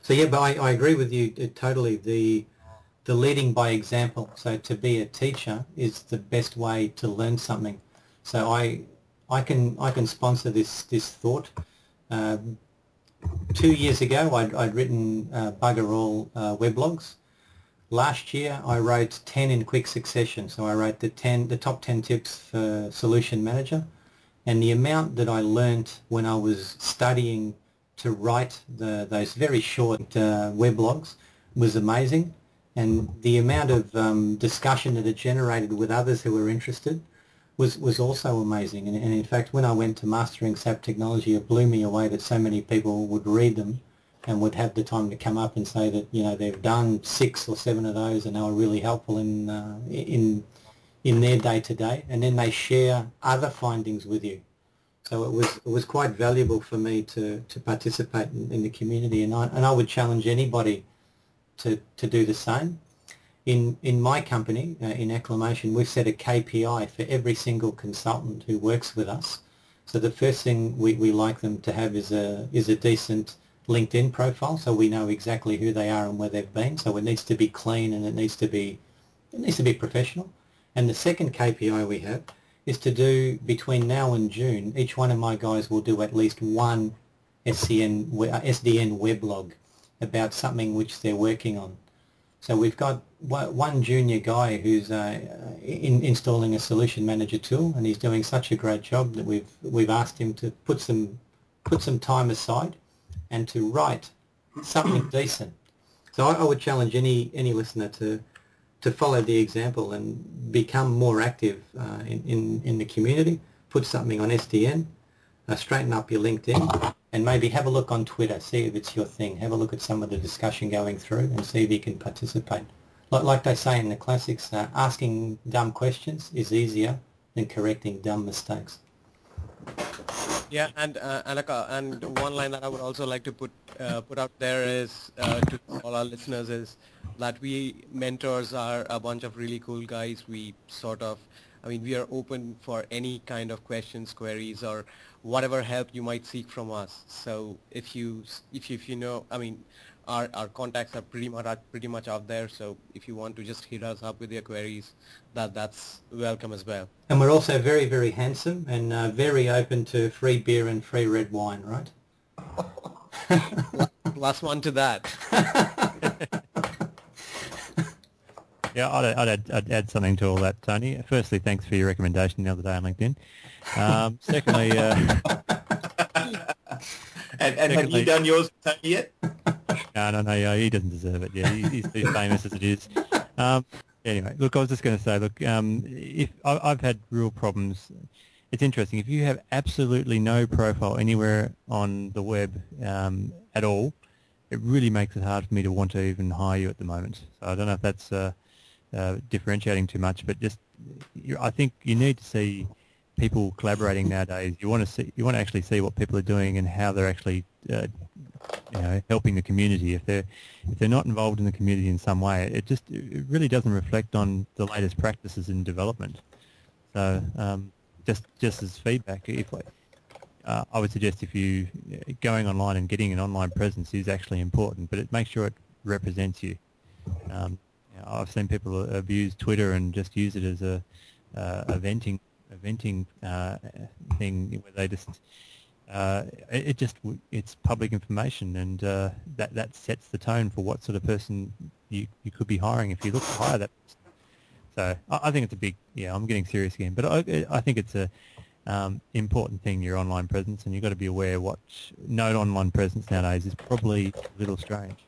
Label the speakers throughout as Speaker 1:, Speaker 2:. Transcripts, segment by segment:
Speaker 1: So yeah, but I agree with you totally. The leading by example. So to be a teacher is the best way to learn something. So I can sponsor this thought. Um, 2 years ago, I'd written bugger all weblogs. Last year, I wrote 10 in quick succession. So I wrote the top 10 tips for Solution Manager, and the amount that I learnt when I was studying to write those very short weblogs was amazing, and the amount of discussion that it generated with others who were interested was also amazing. And in fact, when I went to Mastering SAP Technology, it blew me away that so many people would read them and would have the time to come up and say that they've done 6 or 7 of those and they were really helpful in their day to day, and then they share other findings with you. So it was quite valuable for me to participate in the community, and I would challenge anybody to do the same. In my company, in Acclamation, we've set a KPI for every single consultant who works with us. So the first thing we like them to have is a decent LinkedIn profile, so we know exactly who they are and where they've been. So it needs to be clean and it needs to be professional. And the second KPI we have is to do, between now and June, each one of my guys will do at least one SDN weblog about something which they're working on. So we've got one junior guy who's installing a Solution Manager tool, and he's doing such a great job that we've asked him to put some time aside and to write something decent. So I would challenge any listener to follow the example and become more active in the community. Put something on SDN, straighten up your LinkedIn, and maybe have a look on Twitter, see if it's your thing. Have a look at some of the discussion going through and see if you can participate. Like they say in the classics, asking dumb questions is easier than correcting dumb mistakes.
Speaker 2: Yeah, and Anaka, and one line that I would also like to put out there is to all our listeners is that we mentors are a bunch of really cool guys. We sort of, I mean, we are open for any kind of questions, queries, or whatever help you might seek from us. So if you know, I mean, our contacts are pretty much out there. So if you want to just hit us up with your queries, that's welcome as well.
Speaker 1: And we're also very, very handsome and very open to free beer and free red wine, right?
Speaker 2: Plus one to that.
Speaker 3: Yeah, I'd add something to all that, Tony. Firstly, thanks for your recommendation the other day on LinkedIn. Secondly,
Speaker 4: and have you done yours, Tony, yet?
Speaker 3: No, he doesn't deserve it. Yeah, he's too famous as it is. Anyway, look, I was just going to say, look, if I've had real problems. It's interesting. If you have absolutely no profile anywhere on the web at all, it really makes it hard for me to want to even hire you at the moment. So I don't know if that's differentiating too much, but just I think you need to see people collaborating nowadays. You want to actually see what people are doing and how they're actually helping the community. If they're not involved in the community in some way, it really doesn't reflect on the latest practices in development. So just as feedback, I would suggest if you going online and getting an online presence is actually important, but make sure it represents you. I've seen people abuse Twitter and just use it as a venting thing where they just it's public information, and that sets the tone for what sort of person you could be hiring if you look to hire that person. So I think it's a big, I'm getting serious again, but I think it's a important thing, your online presence, and you've got to be aware what no online presence nowadays is probably a little strange.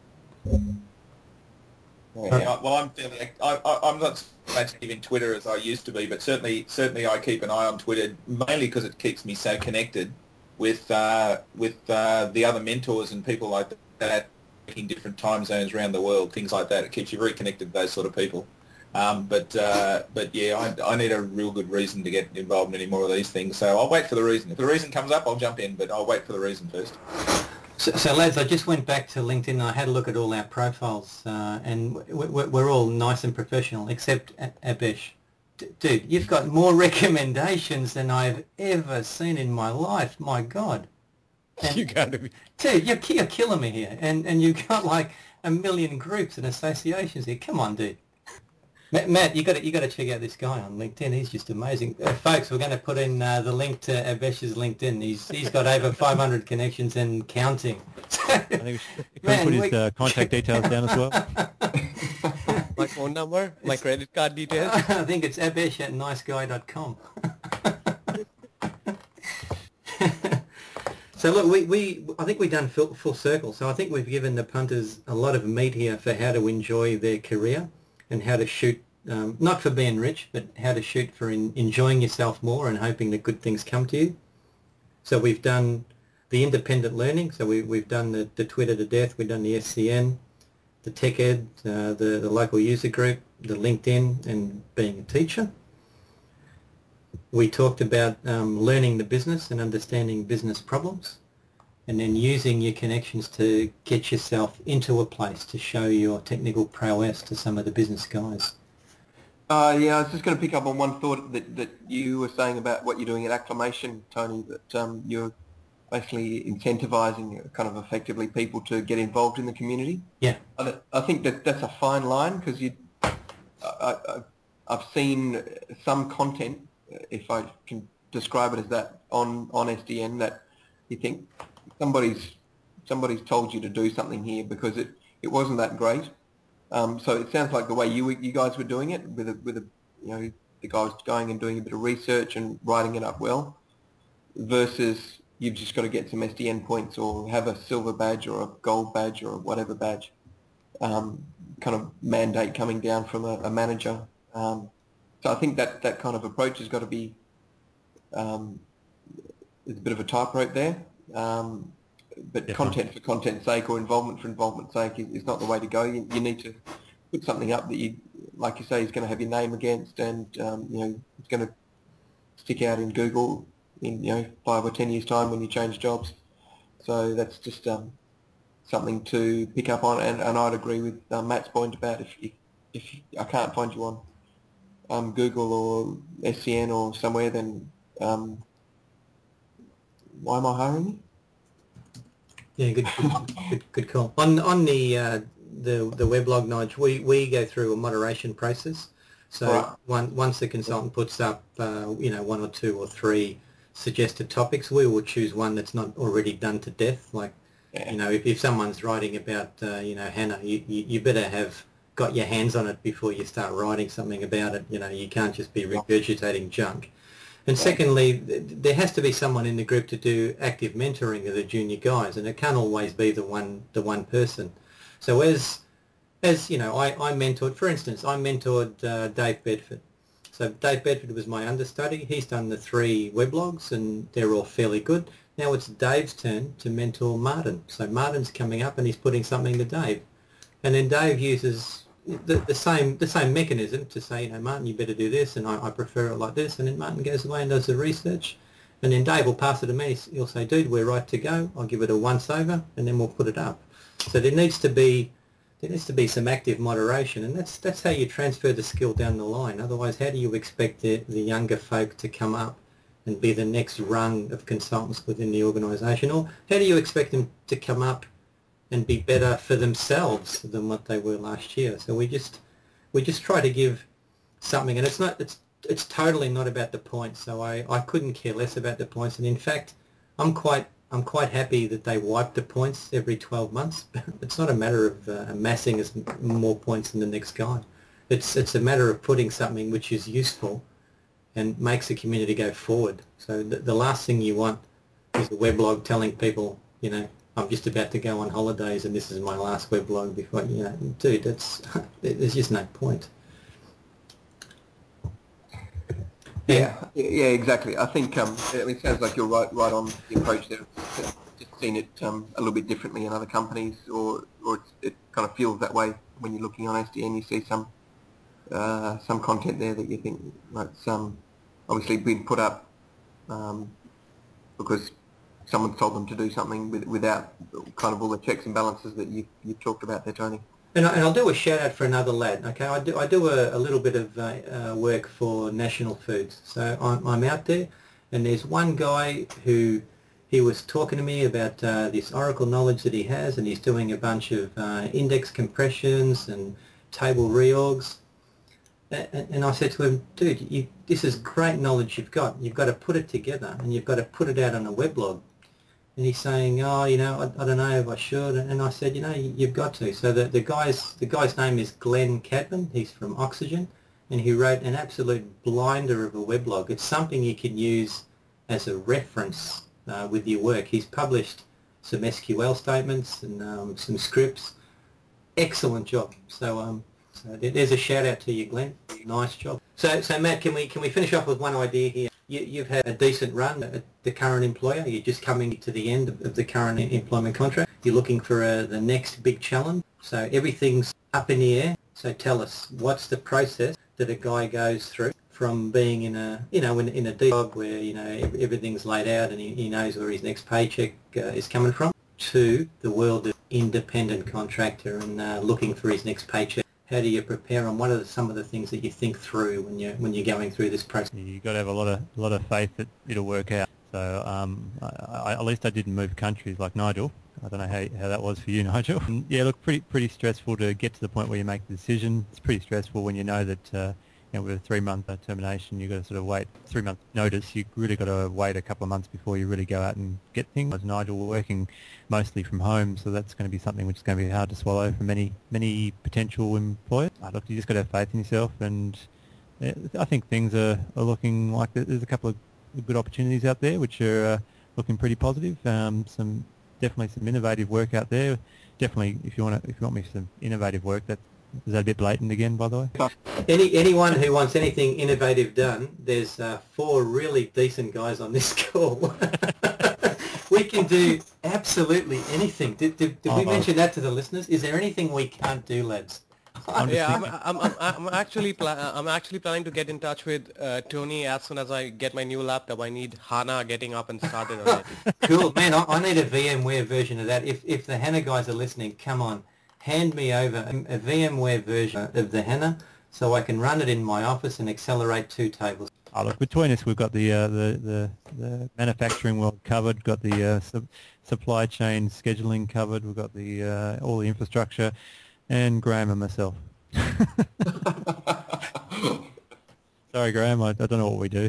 Speaker 4: Yeah, well, I'm not so active in Twitter as I used to be, but certainly I keep an eye on Twitter, mainly because it keeps me so connected with the other mentors and people like that in different time zones around the world, things like that. It keeps you very connected to those sort of people. But yeah, I need a real good reason to get involved in any more of these things. So I'll wait for the reason. If the reason comes up, I'll jump in, but I'll wait for the reason first.
Speaker 1: So lads, I just went back to LinkedIn and I had a look at all our profiles, and we're all nice and professional, except Abesh. Dude, you've got more recommendations than I've ever seen in my life. My God.
Speaker 2: You got to be.
Speaker 1: Dude, you're killing me here, and you've got like a million groups and associations here. Come on, dude. Matt, you got to check out this guy on LinkedIn. He's just amazing, folks. We're going to put in the link to Abesh's LinkedIn. He's got over 500 connections and counting.
Speaker 3: I think we should put his contact details down as well.
Speaker 2: My phone number, my credit card details.
Speaker 1: I think it's abesh@niceguy.com. So look, I think we've done full circle. So I think we've given the punters a lot of meat here for how to enjoy their career and how to shoot, not for being rich, but how to shoot for enjoying yourself more and hoping that good things come to you. So we've done the independent learning. So we've done the Twitter to death. We've done the SCN, the Tech Ed, the local user group, the LinkedIn, and being a teacher. We talked about learning the business and understanding business problems, and then using your connections to get yourself into a place to show your technical prowess to some of the business guys.
Speaker 5: Yeah, I was just going to pick up on one thought that you were saying about what you're doing at Acclamation, Tony, that you're basically incentivising kind of effectively people to get involved in the community.
Speaker 1: Yeah.
Speaker 5: I think that's a fine line, because I've seen some content, if I can describe it as that, on SDN, that you think somebody's told you to do something here because it wasn't that great. So it sounds like the way you guys were doing it, with a the guy was going and doing a bit of research and writing it up well, versus you've just got to get some SDN points or have a silver badge or a gold badge or whatever badge, kind of mandate coming down from a manager. So I think that kind of approach has got to be, there's a bit of a tightrope there. But yeah, content for content's sake or involvement for involvement's sake is not the way to go. You need to put something up that you, like you say, is going to have your name against, and it's going to stick out in Google in 5 or 10 years' time when you change jobs. So that's just something to pick up on, and I'd agree with Matt's point about if I can't find you on Google or SCN or somewhere, then why am I hiring you?
Speaker 1: Yeah, good call. On the weblog, Nige, we go through a moderation process. So right. Once the consultant puts up 1 or 2 or 3 suggested topics, we will choose one that's not already done to death. Like, if someone's writing about Hannah, you better have got your hands on it before you start writing something about it. You can't just be regurgitating junk. And secondly, there has to be someone in the group to do active mentoring of the junior guys, and it can't always be the one person. So as I mentored, for instance, I mentored Dave Bedford. So Dave Bedford was my understudy. He's done the 3 weblogs, and they're all fairly good. Now it's Dave's turn to mentor Martin. So Martin's coming up, and he's putting something to Dave, and then Dave uses the same mechanism to say, Martin, you better do this, and I prefer it like this, and then Martin goes away and does the research, and then Dave will pass it to me. He'll say, dude, we're right to go. I'll give it a once over, and then we'll put it up. So there needs to be some active moderation, and that's how you transfer the skill down the line. Otherwise, how do you expect the younger folk to come up and be the next rung of consultants within the organisation, or how do you expect them to come up and be better for themselves than what they were last year? So we just try to give something, and it's totally not about the points. So I couldn't care less about the points, and in fact, I'm quite happy that they wipe the points every 12 months. It's not a matter of amassing as more points than the next guy. It's a matter of putting something which is useful and makes the community go forward. So the last thing you want is a weblog telling people, I'm just about to go on holidays and this is my last weblog before, dude, there's just no point.
Speaker 5: Yeah, exactly. I think it sounds like you're right on the approach there. Just seen it a little bit differently in other companies, or it kind of feels that way when you're looking on SDN. You see some content there that you think that's obviously been put up because someone's told them to do something without kind of all the checks and balances that you talked about there, Tony.
Speaker 1: And I'll do a shout out for another lad. Okay, I do a little bit of work for National Foods. So I'm out there, and there's one guy who he was talking to me about this Oracle knowledge that he has, and he's doing a bunch of index compressions and table reorgs. And I said to him, dude, this is great knowledge you've got. You've got to put it together, and you've got to put it out on a weblog. And he's saying, oh, I don't know if I should. And I said, you've got to. So the guy's name is Glenn Cadman. He's from Oxygen, and he wrote an absolute blinder of a weblog. It's something you can use as a reference with your work. He's published some SQL statements and some scripts. Excellent job. So there's a shout out to you, Glenn. Nice job. So Matt, can we finish off with one idea here? You've had a decent run at the current employer. You're just coming to the end of the current employment contract. You're looking for the next big challenge. So everything's up in the air. So tell us, what's the process that a guy goes through from being in a deep job where everything's laid out and he knows where his next paycheck is coming from, to the world of independent contractor and looking for his next paycheck? How do you prepare, and what are some of the things that you think through when you're going through this process?
Speaker 3: You've got to have a lot of faith that it'll work out. So at least I didn't move countries like Nigel. I don't know how that was for you, Nigel. And yeah, look, pretty stressful to get to the point where you make the decision. It's pretty stressful when you know that with a 3-month termination, you've got to sort of wait 3-month notice. You've really got to wait a couple of months before you really go out and get things. As Nigel, we're working mostly from home, so that's going to be something which is going to be hard to swallow for many potential employers. Look, you just got to have faith in yourself, and I think things are looking like there's a couple of good opportunities out there which are looking pretty positive. Definitely some innovative work out there. Definitely, if you want me some innovative work, is that a bit blatant again, by the way?
Speaker 1: Anyone who wants anything innovative done, there's 4 really decent guys on this call. We can do absolutely anything. Did we mention that to the listeners? Is there anything we can't do, lads?
Speaker 2: I'm actually planning to get in touch with Tony as soon as I get my new laptop. I need HANA getting up and started on it.
Speaker 1: Cool, man. I need a VMware version of that. If the HANA guys are listening, come on, hand me over a VMware version of the HANA so I can run it in my office and accelerate 2 tables.
Speaker 3: Look, between us, we've got the manufacturing world covered, got the supply chain scheduling covered, we've got the all the infrastructure, and Graham and myself. Sorry, Graham, I don't know what we do.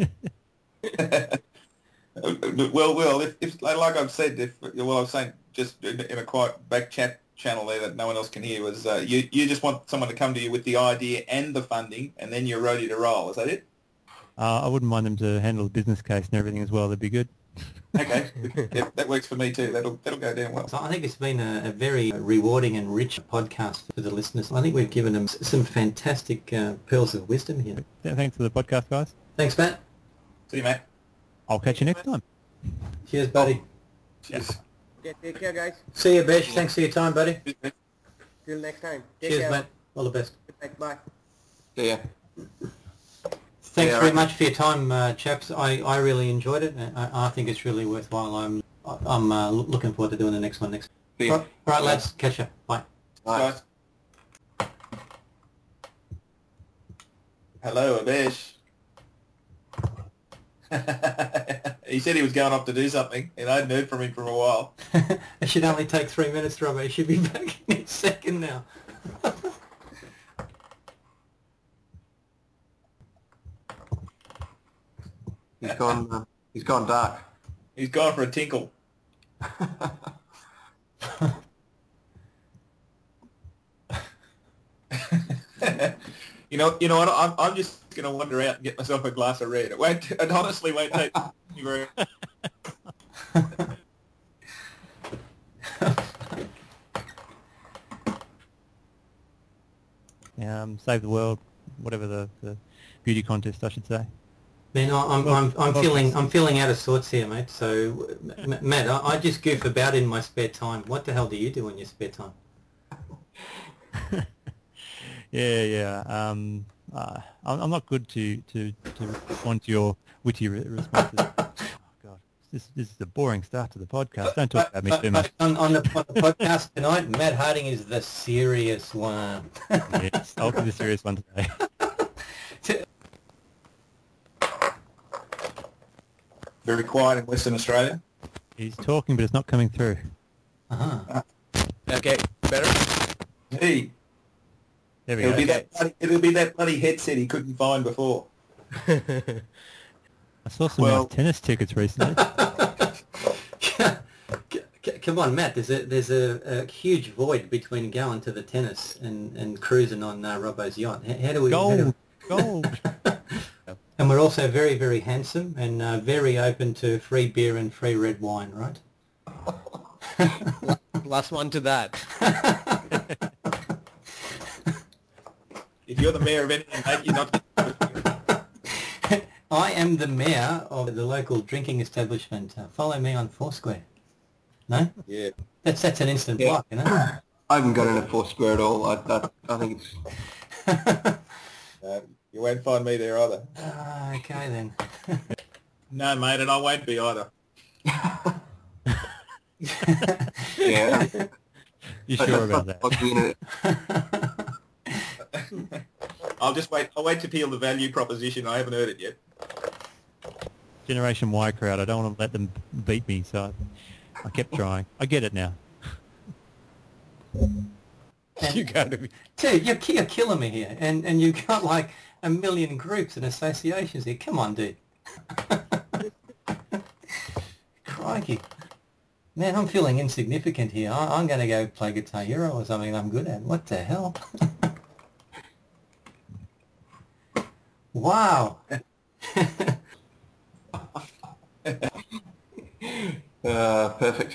Speaker 4: Well, if like I've said, I was saying just in a quiet back chat channel there that no one else can hear, was you just want someone to come to you with the idea and the funding, and then you're ready to roll. Is that it?
Speaker 3: I wouldn't mind them to handle the business case and everything as well. That'd be good.
Speaker 4: Okay, yeah, that works for me too. That'll go down well.
Speaker 1: So I think it's been a very rewarding and rich podcast for the listeners. I think we've given them some fantastic pearls of wisdom here.
Speaker 3: Thanks for the podcast, guys.
Speaker 1: Thanks, Matt.
Speaker 4: See you, mate.
Speaker 3: I'll catch you next time.
Speaker 1: Cheers, buddy.
Speaker 4: Cheers.
Speaker 2: Okay, take care, guys.
Speaker 1: See you, Besh. Thanks for your time, buddy.
Speaker 2: Till next time. Take
Speaker 1: Cheers,
Speaker 2: care.
Speaker 1: mate. All the best.
Speaker 2: Bye.
Speaker 5: See ya.
Speaker 1: Thanks very much for your time, chaps. I really enjoyed it. I think it's really worthwhile. I'm looking forward to doing the next one next.
Speaker 5: See ya.
Speaker 1: All right, lads. Catch you. Bye.
Speaker 5: Bye.
Speaker 4: Guys. Hello, Abesh. He said he was going off to do something, and I hadn't heard from him for a while.
Speaker 1: It should only take 3 minutes, Robert. He should be back in a second now.
Speaker 5: He's gone dark.
Speaker 4: He's gone for a tinkle. You know what? I'm just going to wander out and get myself a glass of red. It honestly won't take me very.
Speaker 3: Save the world, whatever the beauty contest, I should say.
Speaker 1: Man, I'm feeling out of sorts here, mate. So, Matt, I just goof about in my spare time. What the hell do you do in your spare time?
Speaker 3: Yeah. I'm not good to respond to your witty responses. Oh God, this is a boring start to the podcast. Don't talk about me too much.
Speaker 1: On the podcast tonight, Matt Harding is the serious one.
Speaker 3: Yes, I'll be the serious one today.
Speaker 4: Very quiet in Western Australia.
Speaker 3: He's talking, but it's not coming through.
Speaker 1: Uh-huh.
Speaker 2: Okay, better?
Speaker 4: Hey,
Speaker 3: There we
Speaker 4: it'll
Speaker 3: go.
Speaker 4: be that bloody headset he couldn't find before.
Speaker 3: I saw some
Speaker 4: Well-
Speaker 3: nice tennis tickets recently.
Speaker 1: Come on, Matt. There's a huge void between going to the tennis and cruising on Robbo's yacht. How do we?
Speaker 3: Gold, gold.
Speaker 1: And we're also very, very handsome and very open to free beer and free red wine, right?
Speaker 2: Last one to that.
Speaker 4: If you're the mayor of anything, mate, you're not.
Speaker 1: I am the mayor of the local drinking establishment. Follow me on Foursquare. No?
Speaker 4: Yeah.
Speaker 1: That's an instant
Speaker 5: Yeah.
Speaker 1: block, you know?
Speaker 5: I haven't got into Foursquare at all. I think it's...
Speaker 4: You won't find me there either.
Speaker 1: Okay then.
Speaker 4: No, mate, and I won't be either.
Speaker 5: Yeah.
Speaker 3: You sure about that?
Speaker 5: On the internet.
Speaker 4: I'll wait to peel the value proposition. I haven't heard it yet.
Speaker 3: Generation Y crowd. I don't want to let them beat me, so I kept trying. I get it now.
Speaker 2: You gotta be.
Speaker 1: Dude, you're killing me here. And you've got like a million groups and associations here. Come on, dude. Crikey. Man, I'm feeling insignificant here. I'm going to go play Guitar Hero or something I'm good at. What the hell? Wow.
Speaker 5: Perfect.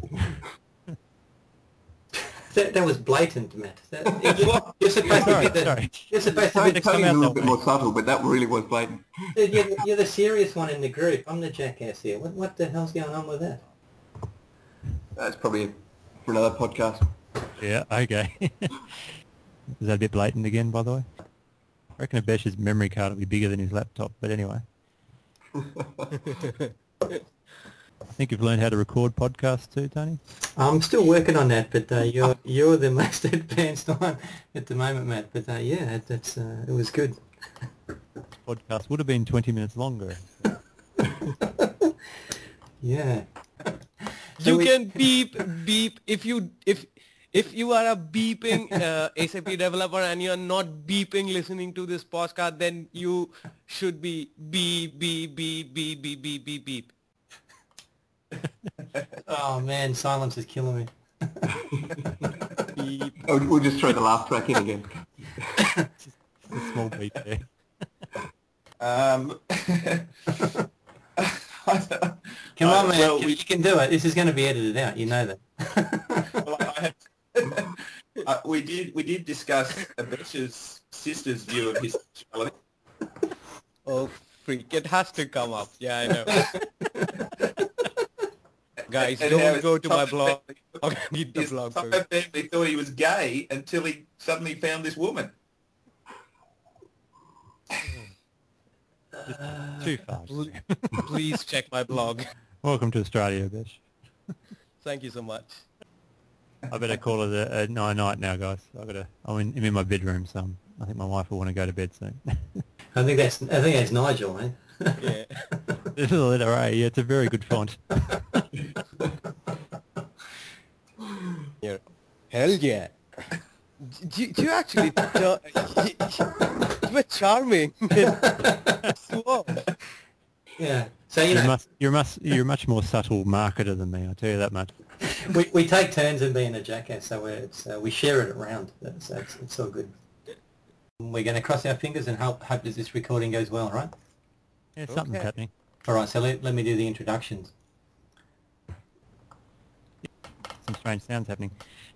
Speaker 1: That was blatant, Matt. You're supposed to be
Speaker 3: Sorry.
Speaker 1: You're supposed to
Speaker 5: Totally,
Speaker 1: be
Speaker 3: come
Speaker 5: totally a
Speaker 3: out
Speaker 5: little
Speaker 3: that
Speaker 5: bit
Speaker 3: way.
Speaker 5: more subtle, but that really was blatant.
Speaker 1: you're the serious one in the group. I'm the jackass here. What the hell's going on with that?
Speaker 5: That's probably for another podcast.
Speaker 3: Yeah, okay. Is that a bit blatant again, by the way? I reckon Abesh's memory card will be bigger than his laptop, but anyway. I think you've learned how to record podcasts too, Tony?
Speaker 1: I'm still working on that, but you're the most advanced one at the moment, Matt. But yeah, it was good.
Speaker 3: Podcast would have been 20 minutes longer.
Speaker 1: Yeah.
Speaker 2: You can beep if you are a beeping SAP developer and you are not beeping listening to this podcast, then you should be beep beep beep beep beep beep beep beep.
Speaker 1: Oh man, silence is killing me.
Speaker 2: Beep.
Speaker 5: Oh, we'll just throw the laugh track in again.
Speaker 3: A small beat there.
Speaker 1: Come on, man.
Speaker 4: well,
Speaker 1: You can do it. This is going to be edited out. You know that.
Speaker 4: We did discuss Abesh's sister's view of his sexuality.
Speaker 2: Oh freak! It has to come up. Yeah, I know. Guys,
Speaker 4: And how
Speaker 2: don't
Speaker 4: his
Speaker 2: go to my
Speaker 4: entire
Speaker 2: blog.
Speaker 4: family-
Speaker 2: Okay, read the
Speaker 4: His
Speaker 2: blog
Speaker 4: entire
Speaker 2: first.
Speaker 4: family thought he was gay until he suddenly found this woman.
Speaker 3: Too far.
Speaker 2: Please check my blog.
Speaker 3: Welcome to Australia, Abesh.
Speaker 2: Thank you so much.
Speaker 3: I better call it a night now, guys. I'm in my bedroom, so I think my wife will want to go to bed soon.
Speaker 1: I think that's Nigel, man.
Speaker 2: Yeah.
Speaker 3: The letter A, yeah, it's a very good font.
Speaker 2: Yeah. Hell yeah. Do you actually... you were charming. Whoa.
Speaker 1: Yeah. So you know,
Speaker 3: You're a much more subtle marketer than me. I tell you that much.
Speaker 1: we take turns in being a jackass, so we share it around. So it's all good. We're going to cross our fingers and hope that this recording goes well, right?
Speaker 3: Yeah, something's
Speaker 2: Okay.
Speaker 3: happening.
Speaker 1: All right. So let me do the introductions.
Speaker 3: Some strange sounds happening.